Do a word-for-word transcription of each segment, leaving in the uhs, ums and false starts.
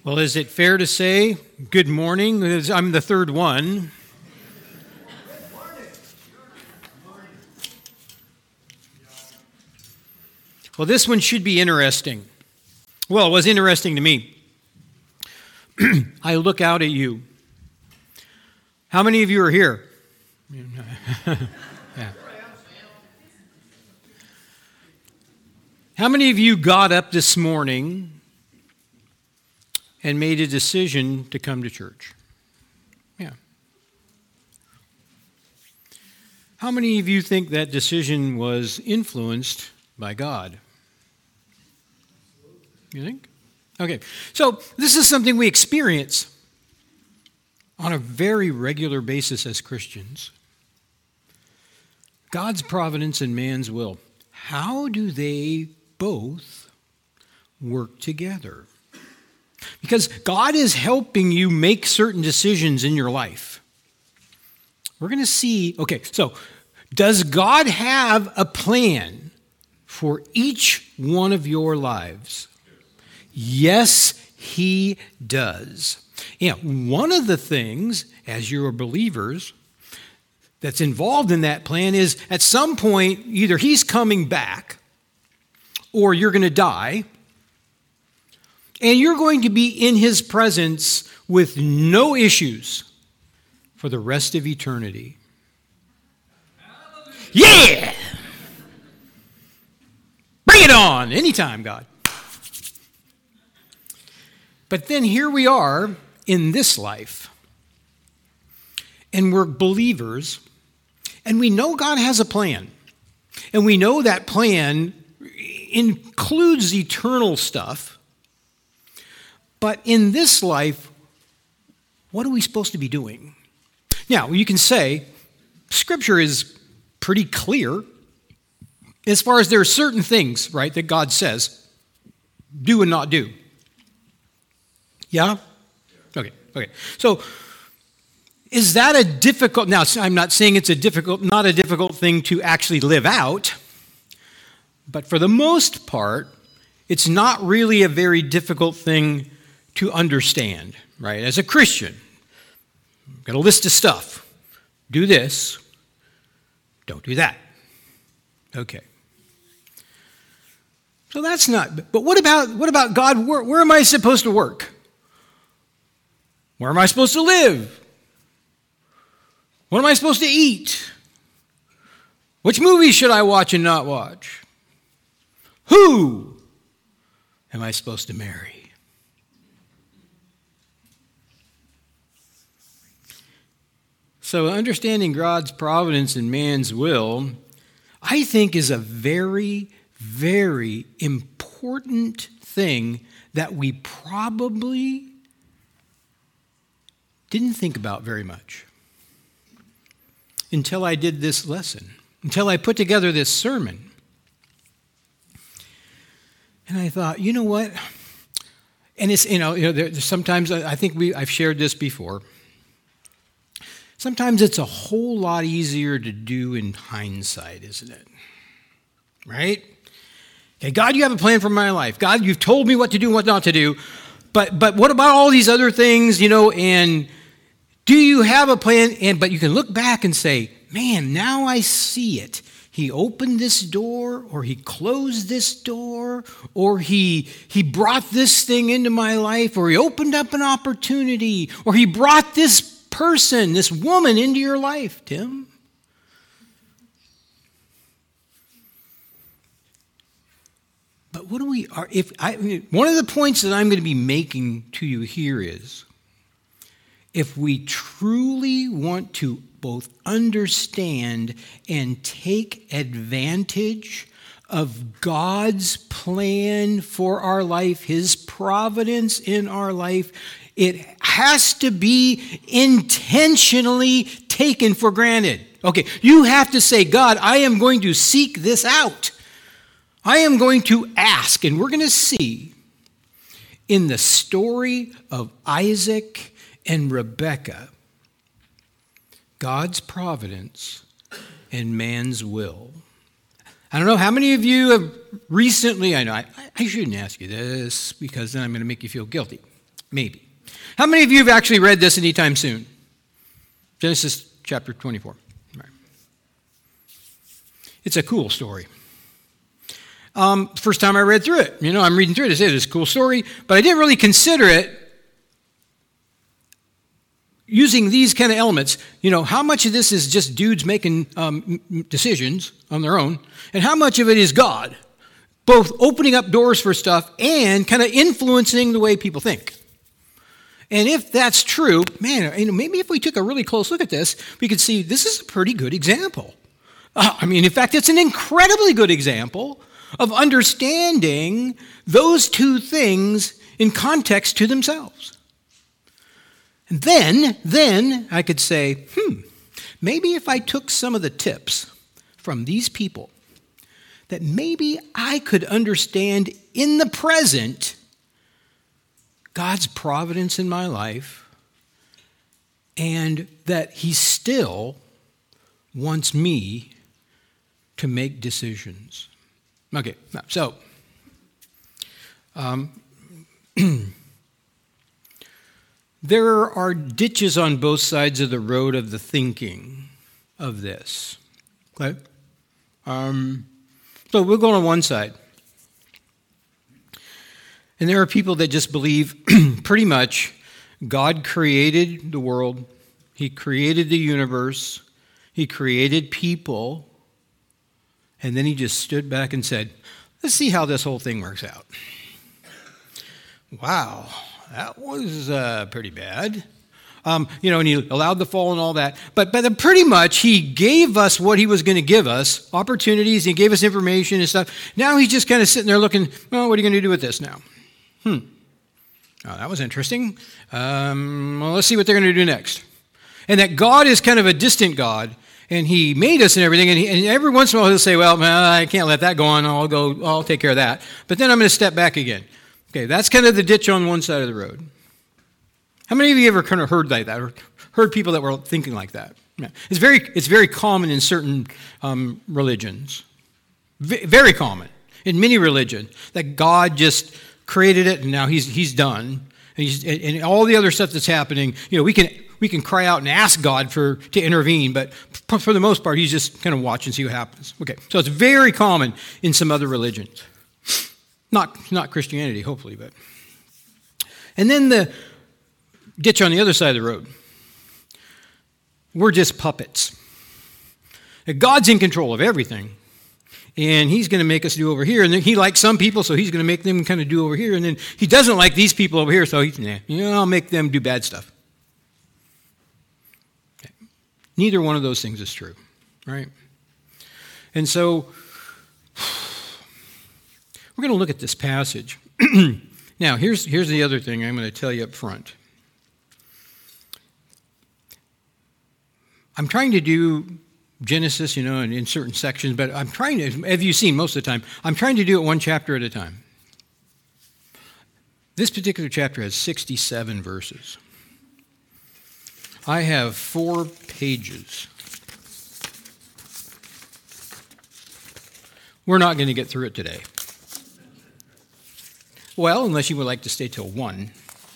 Well, is it fair to say good morning? I'm the third one. Well, this one should be interesting. Well, it was interesting to me. I look out at you. How many of you are here? Yeah. How many of you got up this morning and made a decision to come to church? Yeah. How many of you think that decision was influenced by God? You think? Okay. So this is something we experience on a very regular basis as Christians. God's providence and man's will. How do they both work together? Because God is helping you make certain decisions in your life. We're going to see, okay, so does God have a plan for each one of your lives? Yes, He does. Yeah, one of the things, as you're believers, that's involved in that plan is at some point, either He's coming back or you're going to die, and you're going to be in His presence with no issues for the rest of eternity. Yeah! Bring it on! Anytime, God. But then here we are in this life, and we're believers, and we know God has a plan. And we know that plan includes eternal stuff. But in this life, what are we supposed to be doing? Now, you can say, Scripture is pretty clear as far as there are certain things, right, that God says, do and not do. Yeah? Okay, okay. So, is that a difficult, now I'm not saying it's a difficult, not a difficult thing to actually live out, but for the most part, it's not really a very difficult thing to understand, right? As a Christian, I've got a list of stuff. Do this, don't do that. Okay. So that's not, but what about, what about God? Where, where am I supposed to work? Where am I supposed to live? What am I supposed to eat? Which movies should I watch and not watch? Who am I supposed to marry? So understanding God's providence and man's will, I think, is a very, very important thing that we probably didn't think about very much until I did this lesson, until I put together this sermon. And I thought, you know what? And it's, you know, you know there, sometimes I think we I've shared this before. Sometimes it's a whole lot easier to do in hindsight, isn't it? Right? Okay, God, you have a plan for my life. God, you've told me what to do and what not to do. But but what about all these other things, you know, and do you have a plan? And but you can look back and say, man, now I see it. He opened this door, or he closed this door, or he he brought this thing into my life, or he opened up an opportunity, or he brought this person, this woman into your life, Tim. But what do we are if I one of the points that I'm going to be making to you here is, if we truly want to both understand and take advantage of God's plan for our life, His providence in our life, it has to be intentionally taken for granted. Okay, you have to say, God, I am going to seek this out. I am going to ask, and we're going to see in the story of Isaac and Rebekah, God's providence and man's will. I don't know how many of you have recently, I know, I, I shouldn't ask you this because then I'm going to make you feel guilty. Maybe. How many of you have actually read this anytime soon? Genesis chapter twenty-four. Right. It's a cool story. Um, first time I read through it, you know, I'm reading through it, I say it's a cool story, but I didn't really consider it using these kind of elements. You know, how much of this is just dudes making um, decisions on their own, and how much of it is God, both opening up doors for stuff and kind of influencing the way people think. And if that's true, man, you know, maybe if we took a really close look at this, we could see this is a pretty good example. Uh, I mean, in fact, it's an incredibly good example of understanding those two things in context to themselves. And then, then I could say, hmm, maybe if I took some of the tips from these people, that maybe I could understand in the present God's providence in my life, and that he still wants me to make decisions. Okay, so um, there are ditches on both sides of the road of the thinking of this. Okay? Um, so we'll go on one side. And there are people that just believe pretty much God created the world, he created the universe, he created people, and then he just stood back and said, let's see how this whole thing works out. Wow, that was uh, pretty bad. Um, you know, and he allowed the fall and all that. But, but pretty much he gave us what he was going to give us, opportunities, he gave us information and stuff. Now he's just kind of sitting there looking, well, what are you going to do with this now? Hmm. Oh, that was interesting. Um, well, let's see what they're going to do next. And that God is kind of a distant God, and he made us and everything, and, he, and every once in a while he'll say, well, man, I can't let that go on. I'll go, I'll take care of that. But then I'm going to step back again. Okay, that's kind of the ditch on one side of the road. How many of you ever kind of heard like that, or heard people that were thinking like that? Yeah. It's very, it's very common in certain um, religions. V- very common in many religions, that God just created it, and now he's he's done, and, he's, and all the other stuff that's happening. You know, we can we can cry out and ask God for to intervene, but for the most part, he's just kind of watch and see what happens. Okay, so it's very common in some other religions, not not Christianity, hopefully, but and then the ditch on the other side of the road. We're just puppets. God's in control of everything. And he's going to make us do over here. And then he likes some people, so he's going to make them kind of do over here. And then he doesn't like these people over here, so he's, nah, you know, I'll make them do bad stuff. Okay. Neither one of those things is true, right? And so we're going to look at this passage. Now, here's, here's the other thing I'm going to tell you up front. I'm trying to do Genesis, you know, in, in certain sections, but I'm trying to, as you've seen most of the time, I'm trying to do it one chapter at a time. This particular chapter has sixty-seven verses. I have four pages. We're not going to get through it today. Well, unless you would like to stay till one.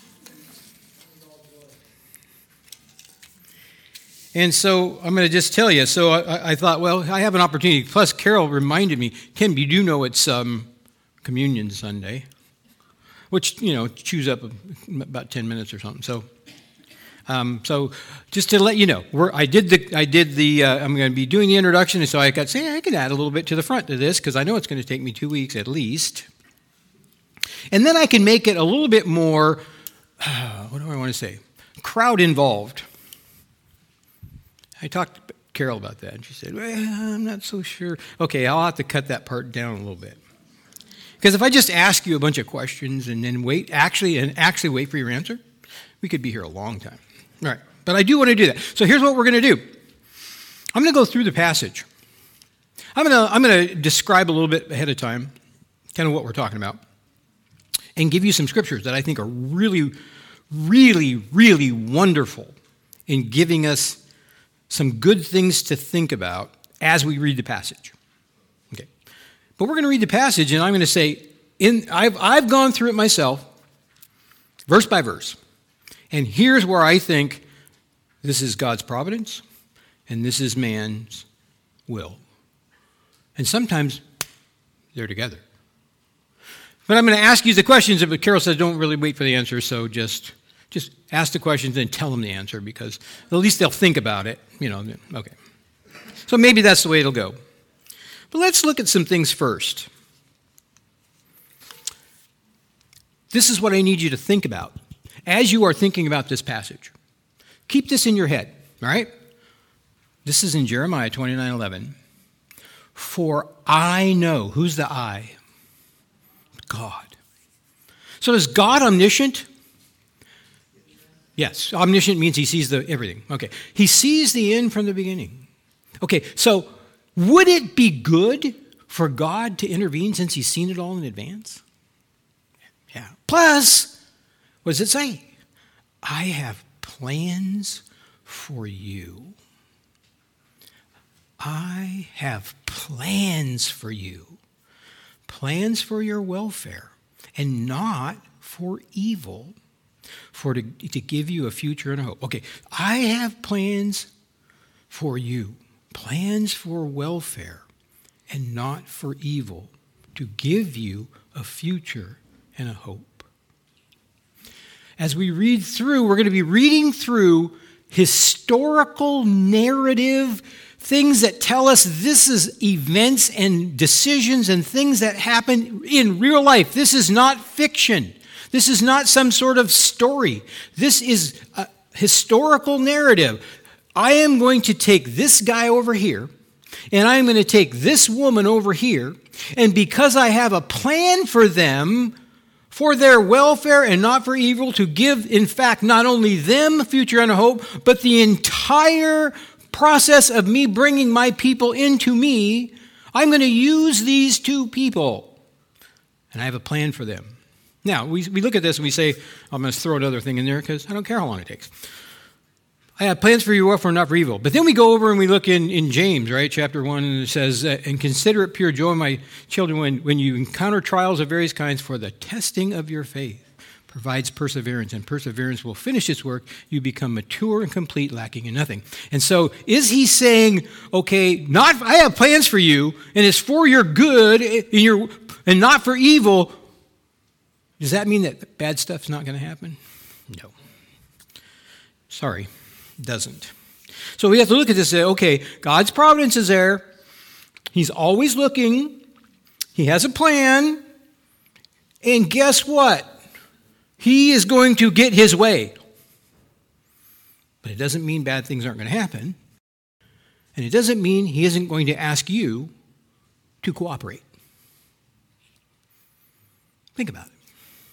And so I'm going to just tell you. So I, I thought, well, I have an opportunity. Plus, Carol reminded me, Tim, you do know it's um, Communion Sunday, which, you know, chews up about ten minutes or something. So, um, so just to let you know, we're, I did the, I did the, uh, I'm going to be doing the introduction, and so I got say I could add a little bit to the front to this because I know it's going to take me two weeks at least, and then I can make it a little bit more. Uh, what do I want to say? Crowd involved. I talked to Carol about that, and she said, well, I'm not so sure. Okay, I'll have to cut that part down a little bit. Because if I just ask you a bunch of questions and then wait, actually, and actually wait for your answer, we could be here a long time. All right, but I do want to do that. So here's what we're going to do. I'm going to go through the passage. I'm going to, I'm going to describe a little bit ahead of time, kind of what we're talking about, and give you some scriptures that I think are really, really, really wonderful in giving us some good things to think about as we read the passage. Okay, but we're going to read the passage, and I'm going to say, in I've I've gone through it myself, verse by verse. And here's where I think this is God's providence and this is man's will. And sometimes they're together. But I'm going to ask you the questions, but Carol says don't really wait for the answer, so just just ask the questions and tell them the answer, because at least they'll think about it. You know, okay. So maybe that's the way it'll go. But let's look at some things first. This is what I need you to think about as you are thinking about this passage. Keep this in your head, all right? This is in Jeremiah twenty-nine eleven. For I know, who's the I? God. So is God omniscient? Yes, omniscient means he sees the everything. Okay, he sees the end from the beginning. Okay, so would it be good for God to intervene since he's seen it all in advance? Yeah. Plus, what does it say? I have plans for you. I have plans for you. Plans for your welfare, and not for evil, for to, to give you a future and a hope. Okay, I have plans for you, plans for welfare, and not for evil, to give you a future and a hope. As we read through, we're going to be reading through historical narrative things that tell us this is events and decisions and things that happen in real life. This is not fiction. This is not some sort of story. This is a historical narrative. I am going to take this guy over here, and I am going to take this woman over here, and because I have a plan for them, for their welfare and not for evil, to give, in fact, not only them a future and a hope, but the entire process of me bringing my people into me, I'm going to use these two people. And I have a plan for them. Now, we, we look at this and we say, I'm going to throw another thing in there because I don't care how long it takes. I have plans for your welfare, not for evil. But then we go over and we look in, in James, right, chapter one, and it says, and consider it pure joy, my children, when, when you encounter trials of various kinds, for the testing of your faith provides perseverance, and perseverance will finish its work. You become mature and complete, lacking in nothing. And so is he saying, okay, not I have plans for you, and it's for your good and, your, and not for evil. Does that mean that bad stuff's not going to happen? No. Sorry, it doesn't. So we have to look at this and say, okay, God's providence is there. He's always looking. He has a plan. And guess what? He is going to get his way. But it doesn't mean bad things aren't going to happen. And it doesn't mean he isn't going to ask you to cooperate. Think about it.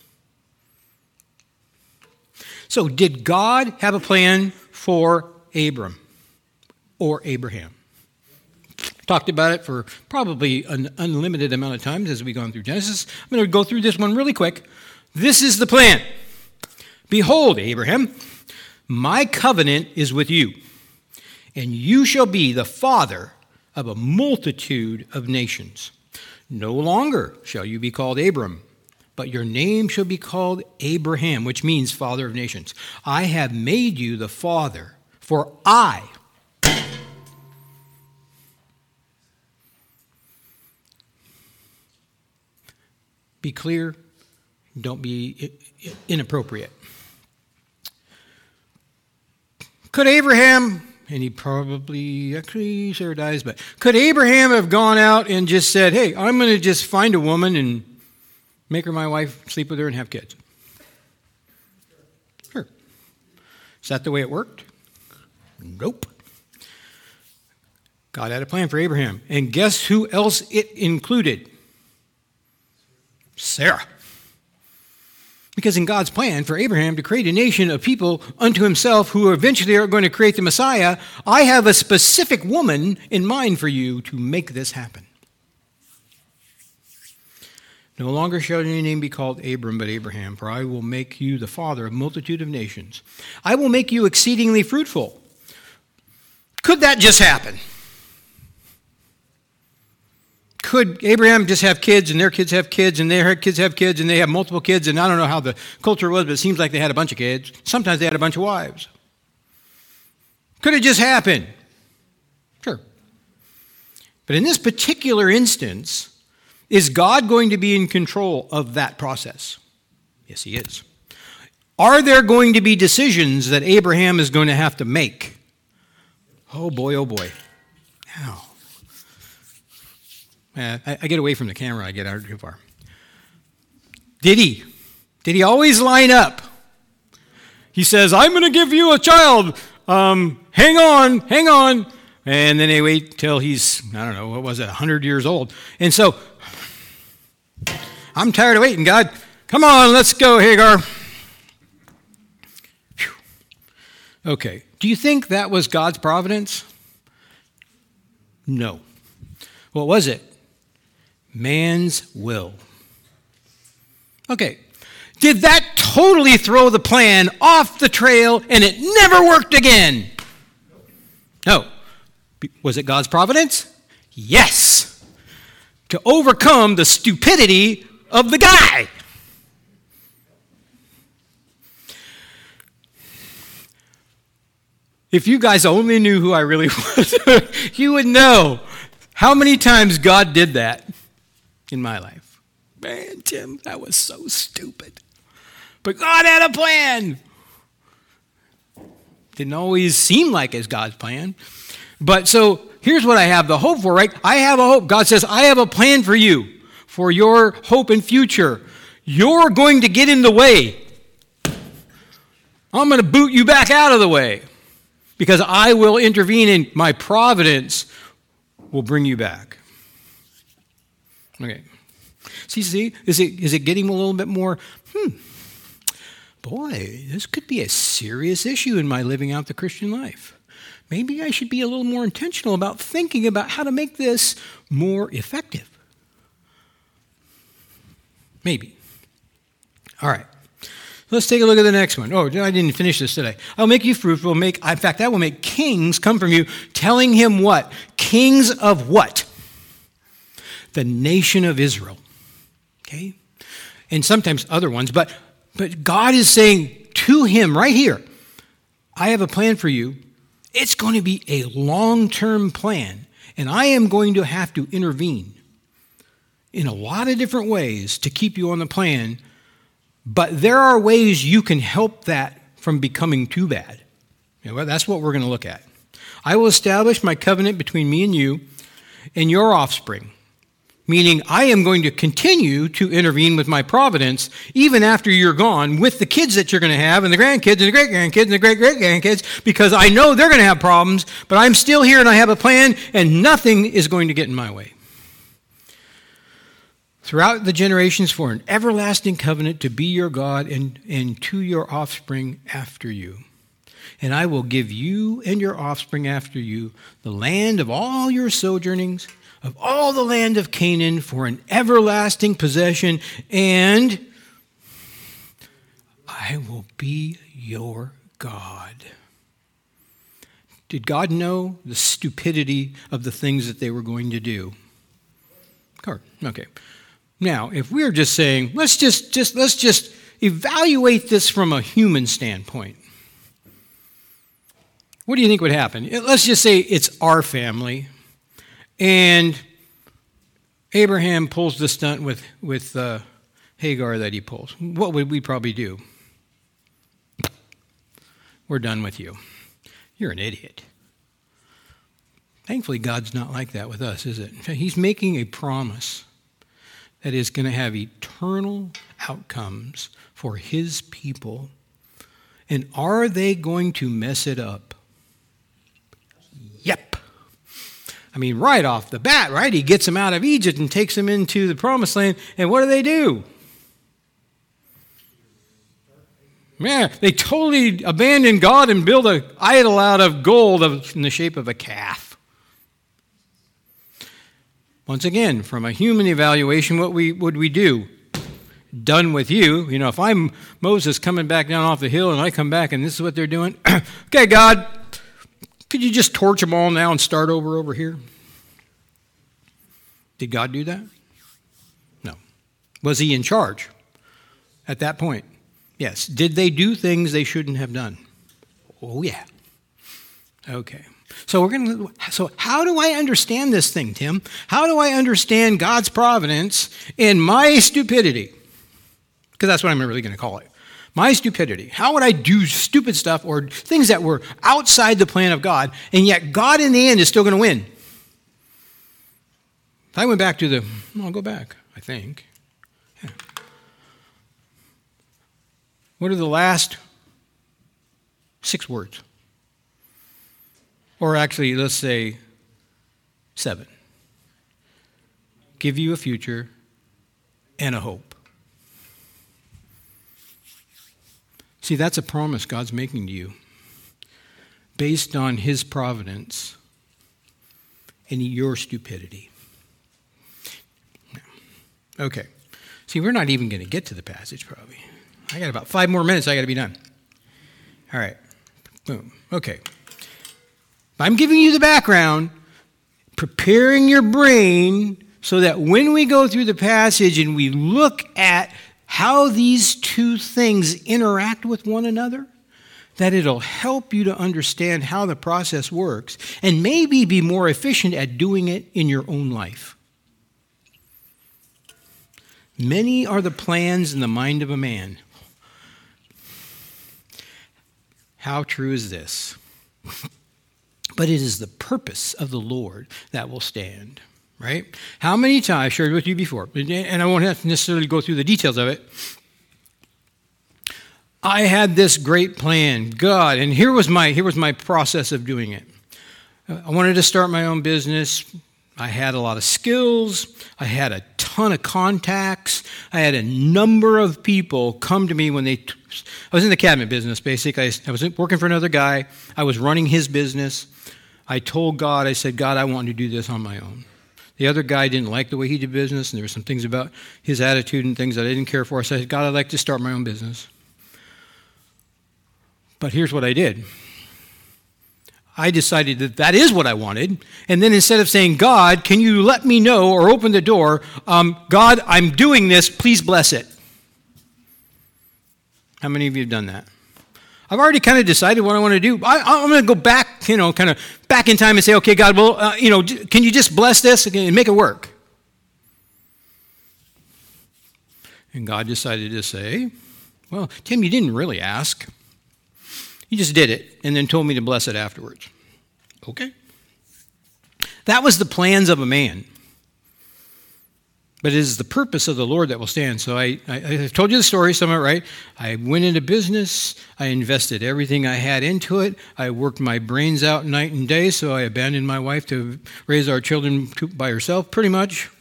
So did God have a plan for Abram or Abraham? Talked about it for probably an unlimited amount of times as we've gone through Genesis. I'm going to go through this one really quick. This is the plan. Behold, Abraham, my covenant is with you, and you shall be the father of a multitude of nations. No longer shall you be called Abram, but your name shall be called Abraham, which means father of nations. I have made you the father, for I be clear. Don't be inappropriate. Could Abraham, and he probably, actually, Sarah dies, but could Abraham have gone out and just said, hey, I'm going to just find a woman and make her my wife, sleep with her, and have kids? Sure. Is that the way it worked? Nope. God had a plan for Abraham. And guess who else it included? Sarah. Because in God's plan for Abraham to create a nation of people unto himself who eventually are going to create the Messiah, I have a specific woman in mind for you to make this happen. No longer shall your name be called Abram, but Abraham, for I will make you the father of a multitude of nations. I will make you exceedingly fruitful. Could that just happen? Could Abraham just have kids and their kids have kids and their kids have kids and they have multiple kids, and I don't know how the culture was, but it seems like they had a bunch of kids. Sometimes they had a bunch of wives. Could it just happen? Sure. But in this particular instance, is God going to be in control of that process? Yes, he is. Are there going to be decisions that Abraham is going to have to make? Oh boy, oh boy. Ow. Uh, I, I get away from the camera, I get out too far. Did he? Did he always line up? He says, I'm going to give you a child. Um, hang on, hang on. And then they wait till he's, I don't know, what was it, one hundred years old. And so, I'm tired of waiting, God. Come on, let's go, Hagar. Whew. Okay, do you think that was God's providence? No. What was it? Man's will. Okay. Did that totally throw the plan off the trail and it never worked again? No. Was it God's providence? Yes. To overcome the stupidity of the guy. If you guys only knew who I really was, you would know how many times God did that in my life. Man, Tim, that was so stupid. But God had a plan. Didn't always seem like it's God's plan. But so here's what I have the hope for, right? I have a hope. God says, I have a plan for you, for your hope and future. You're going to get in the way. I'm going to boot you back out of the way because I will intervene in my providence will bring you back. Okay. See, see, is it is it getting a little bit more, hmm, boy, this could be a serious issue in my living out the Christian life. Maybe I should be a little more intentional about thinking about how to make this more effective. Maybe. All right. Let's take a look at the next one. Oh, I didn't finish this today. I'll make you fruitful. Make, in fact, I will make kings come from you, telling him what? Kings of what? The nation of Israel. Okay? And sometimes other ones. But, but God is saying to him right here, I have a plan for you. It's going to be a long-term plan. And I am going to have to intervene in a lot of different ways to keep you on the plan. But there are ways you can help that from becoming too bad. You know, that's what we're going to look at. I will establish my covenant between me and you and your offspring, meaning I am going to continue to intervene with my providence even after you're gone with the kids that you're going to have and the grandkids and the great-grandkids and the great-great-grandkids because I know they're going to have problems, but I'm still here and I have a plan and nothing is going to get in my way. Throughout the generations for an everlasting covenant to be your God and, and to your offspring after you. And I will give you and your offspring after you the land of all your sojournings, of all the land of Canaan for an everlasting possession, and I will be your God. Did God know the stupidity of the things that they were going to do? Okay. Now, if we're just saying, let's just, just let's just evaluate this from a human standpoint. What do you think would happen? Let's just say it's our family, and Abraham pulls the stunt with, with uh, Hagar that he pulls. What would we probably do? We're done with you. You're an idiot. Thankfully, God's not like that with us, is it? In fact, he's making a promise that is going to have eternal outcomes for his people. And are they going to mess it up? Yep. I mean, right off the bat, right? He gets them out of Egypt and takes them into the promised land. And what do they do? Man, they totally abandon God and build an idol out of gold in the shape of a calf. Once again, from a human evaluation, what we, would we do? Done with you. You know, if I'm Moses coming back down off the hill and I come back and this is what they're doing, okay, God, could you just torch them all now and start over over here? Did God do that? No. Was he in charge at that point? Yes. Did they do things they shouldn't have done? Oh, yeah. Okay. So we're going to. So how do I understand this thing, Tim? How do I understand God's providence in my stupidity? Because that's what I'm really going to call it. My stupidity. How would I do stupid stuff or things that were outside the plan of God, and yet God in the end is still going to win? If I went back to the, well, I'll go back, I think. Yeah. What are the last six words? Or actually, let's say seven. Give you a future and a hope. See, that's a promise God's making to you based on his providence and your stupidity. Okay. See, we're not even going to get to the passage, probably. I got about five more minutes. I got to be done. All right. Boom. Okay. I'm giving you the background, preparing your brain so that when we go through the passage and we look at how these two things interact with one another, that it'll help you to understand how the process works and maybe be more efficient at doing it in your own life. Many are the plans in the mind of a man. How true is this? But it is the purpose of the Lord that will stand, right? How many times, I shared with you before, and I won't have to necessarily go through the details of it. I had this great plan, God, and here was my here was my process of doing it. I wanted to start my own business. I had a lot of skills. I had a ton of contacts. I had a number of people come to me when they, t- I was in the cabinet business, basically. I, I was working for another guy. I was running his business. I told God, I said, God, I want to do this on my own. The other guy didn't like the way he did business, and there were some things about his attitude and things that I didn't care for. I said, God, I'd like to start my own business. But here's what I did. I decided that that is what I wanted. And then instead of saying, God, can you let me know or open the door, um, God, I'm doing this, please bless it. How many of you have done that? I've already kind of decided what I want to do. I, I'm going to go back, you know, kind of back in time and say, okay, God, well, uh, you know, can you just bless this and make it work? And God decided to say, well, Tim, you didn't really ask. You just did it and then told me to bless it afterwards. Okay. That was the plans of a man. But it is the purpose of the Lord that will stand. So I, I, I told you the story, some of it right. I went into business. I invested everything I had into it. I worked my brains out night and day, so I abandoned my wife to raise our children by herself, pretty much.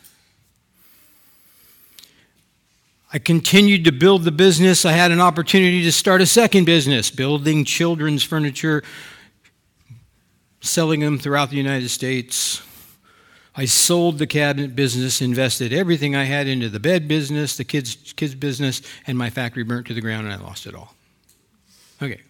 I continued to build the business. I had an opportunity to start a second business, building children's furniture, selling them throughout the United States. I sold the cabinet business, invested everything I had into the bed business, the kids kids business, and my factory burnt to the ground, and I lost it all. Okay.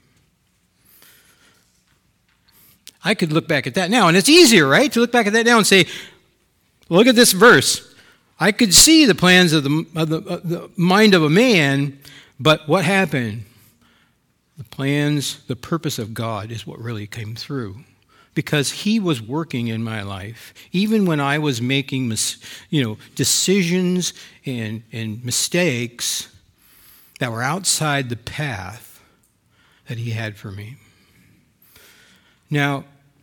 I could look back at that now, and it's easier, right, to look back at that now and say, look at this verse. I could see the plans of the, of the, of the mind of a man, but what happened? The plans, the purpose of God is what really came through. Because he was working in my life, even when I was making mis, you know, decisions and, and mistakes that were outside the path that he had for me. Now,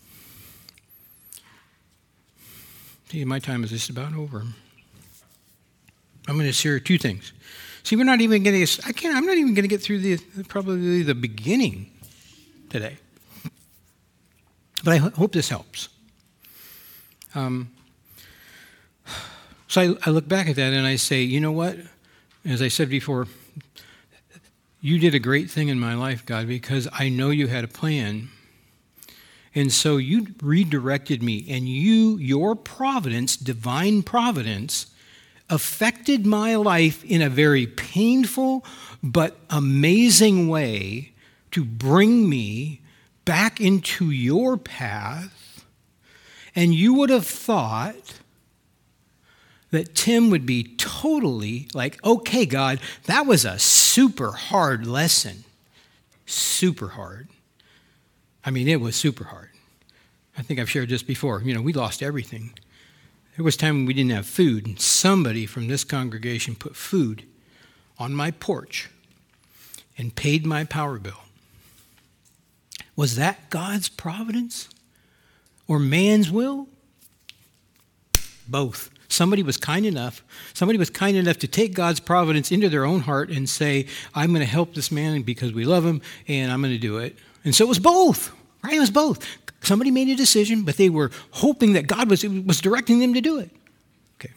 see, my time is just about over. I'm going to share two things. See, we're not even going to. I can't. I'm not even going to get through the probably the beginning today. But I hope this helps. Um, so I, I look back at that and I say, you know what? As I said before, you did a great thing in my life, God, because I know you had a plan. And so you redirected me, and you, your providence, divine providence, affected my life in a very painful but amazing way to bring me back into your path. And you would have thought that Tim would be totally like, okay, God, that was a super hard lesson. Super hard. I mean, it was super hard. I think I've shared this before. You know, we lost everything. There was time when we didn't have food, and somebody from this congregation put food on my porch and paid my power bill. Was that God's providence or man's will? Both. Somebody was kind enough, somebody was kind enough to take God's providence into their own heart and say, I'm going to help this man because we love him, and I'm going to do it. And so it was both, right? It was both. Somebody made a decision, but they were hoping that God was, was directing them to do it. Okay.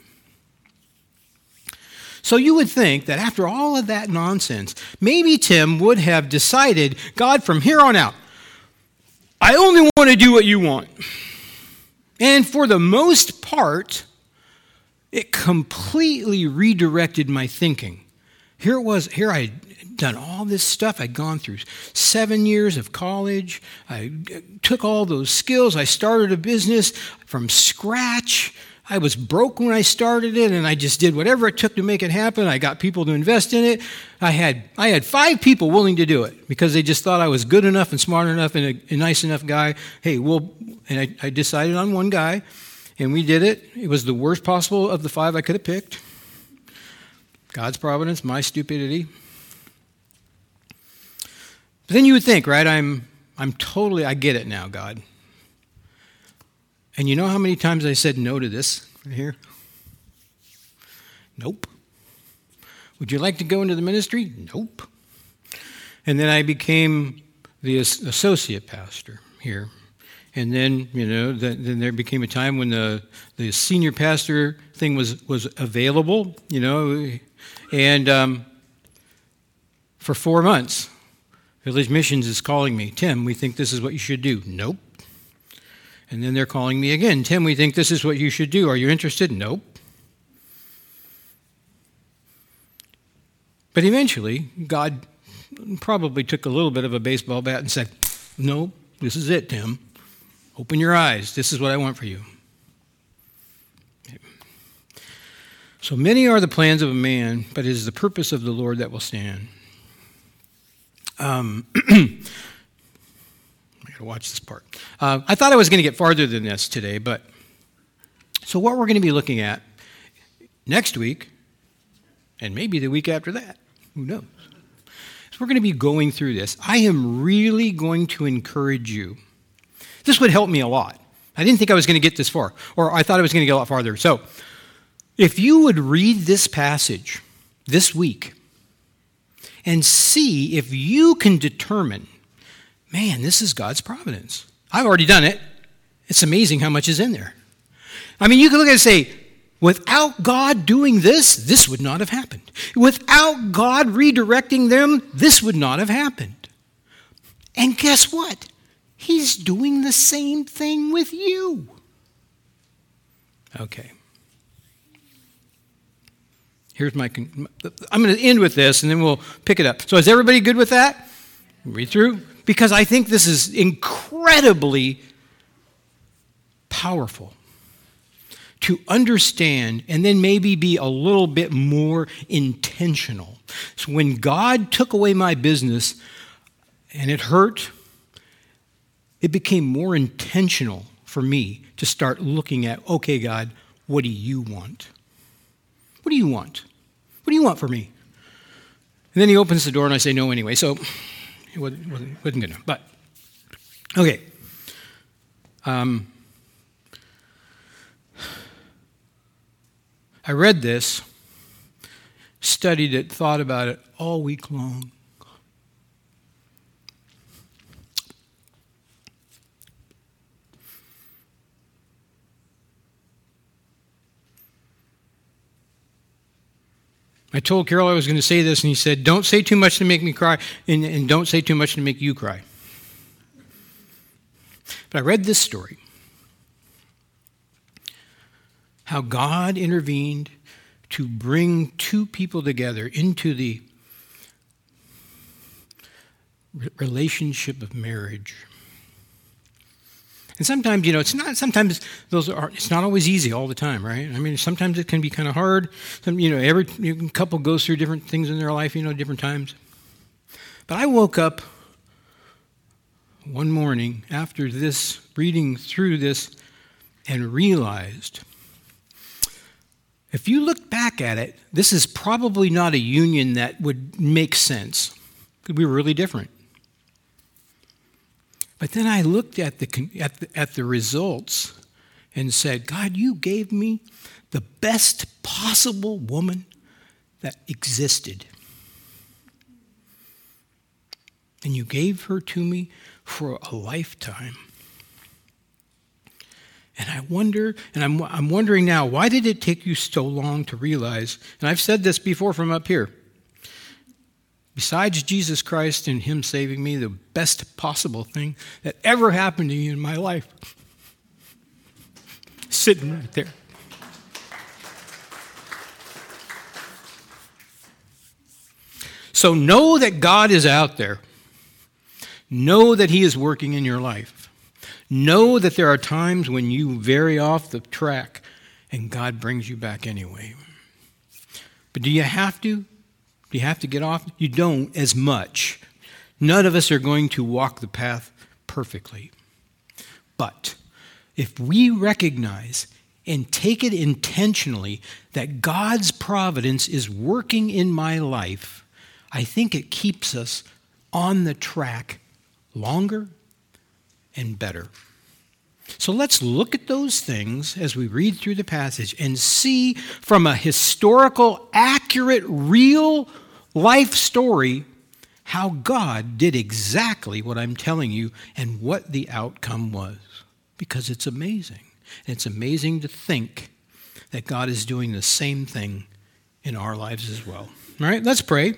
So you would think that after all of that nonsense, maybe Tim would have decided, God, from here on out, I only want to do what you want. And for the most part, it completely redirected my thinking. Here it was, here I had done all this stuff. I'd gone through seven years of college. I took all those skills. I started a business from scratch. I was broke when I started it, and I just did whatever it took to make it happen. I got people to invest in it. I had I had five people willing to do it because they just thought I was good enough and smart enough and a, a nice enough guy. Hey, well, and I, I decided on one guy. And we did it. It was the worst possible of the five I could have picked. God's providence, my stupidity. But then you would think, right, I'm I'm totally, I get it now, God. And you know how many times I said no to this right here? Nope. Would you like to go into the ministry? Nope. And then I became the associate pastor here. And then, you know, then there became a time when the, the senior pastor thing was, was available, you know, and um, for four months, Village Missions is calling me, Tim, we think this is what you should do. Nope. And then they're calling me again, Tim, we think this is what you should do. Are you interested? Nope. But eventually, God probably took a little bit of a baseball bat and said, no, this is it, Tim. Open your eyes. This is what I want for you. So many are the plans of a man, but it is the purpose of the Lord that will stand. Um, I got to watch this part. Uh, I thought I was going to get farther than this today, but so what we're going to be looking at next week, and maybe the week after that, who knows? So we're going to be going through this. I am really going to encourage you. This would help me a lot. I didn't think I was going to get this far, or I thought I was going to get a lot farther. So if you would read this passage this week and see if you can determine, man, this is God's providence. I've already done it. It's amazing how much is in there. I mean, you can look at it and say, without God doing this, this would not have happened. Without God redirecting them, this would not have happened. And guess what? He's doing the same thing with you. Okay. Here's my, I'm going to end with this and then we'll pick it up. So is everybody good with that? Read through. Because I think this is incredibly powerful to understand and then maybe be a little bit more intentional. So when God took away my business and it hurt, it became more intentional for me to start looking at, okay, God, what do you want? What do you want? What do you want for me? And then he opens the door and I say no anyway. So it wasn't, wasn't, wasn't good enough. But, okay. Um, I read this, studied it, thought about it all week long. I told Carol I was going to say this, and he said, don't say too much to make me cry, and, and don't say too much to make you cry. But I read this story. How God intervened to bring two people together into the relationship of marriage. And sometimes, you know, it's not, sometimes those are, it's not always easy all the time, right? I mean, sometimes it can be kind of hard. Some, you know, every couple goes through different things in their life, you know, different times. But I woke up one morning after this, reading through this, and realized, if you look back at it, this is probably not a union that would make sense. We were really different. But then I looked at the, at the at the results and said, God, you gave me the best possible woman that existed. And you gave her to me for a lifetime. And I wonder, and I'm I'm wondering now, why did it take you so long to realize, and I've said this before from up here, besides Jesus Christ and him saving me, the best possible thing that ever happened to you in my life, sitting right there. So know that God is out there. Know that he is working in your life. Know that there are times when you vary off the track and God brings you back anyway. But do you have to? Do you have to get off? You don't as much. None of us are going to walk the path perfectly. But if we recognize and take it intentionally that God's providence is working in my life, I think it keeps us on the track longer and better. So let's look at those things as we read through the passage and see from a historical, accurate, real life story how God did exactly what I'm telling you and what the outcome was. Because it's amazing. And it's amazing to think that God is doing the same thing in our lives as well. All right, let's pray.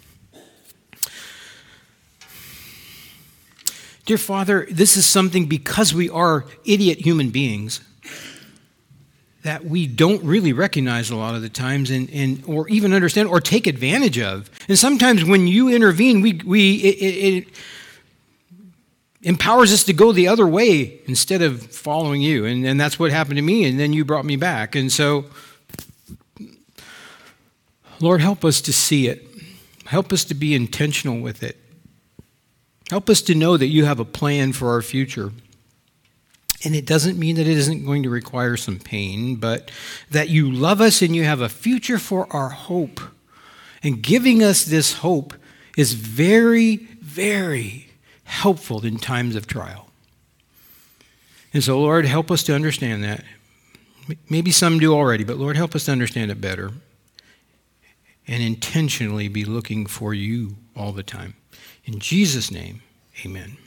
Dear Father, this is something, because we are idiot human beings, that we don't really recognize a lot of the times and, and or even understand or take advantage of. And sometimes when you intervene, we we it, it, it empowers us to go the other way instead of following you. And, and that's what happened to me, and then you brought me back. And so, Lord, help us to see it. Help us to be intentional with it. Help us to know that you have a plan for our future. And it doesn't mean that it isn't going to require some pain, but that you love us and you have a future for our hope. And giving us this hope is very, very helpful in times of trial. And so, Lord, help us to understand that. Maybe some do already, but Lord, help us to understand it better and intentionally be looking for you all the time. In Jesus' name, amen.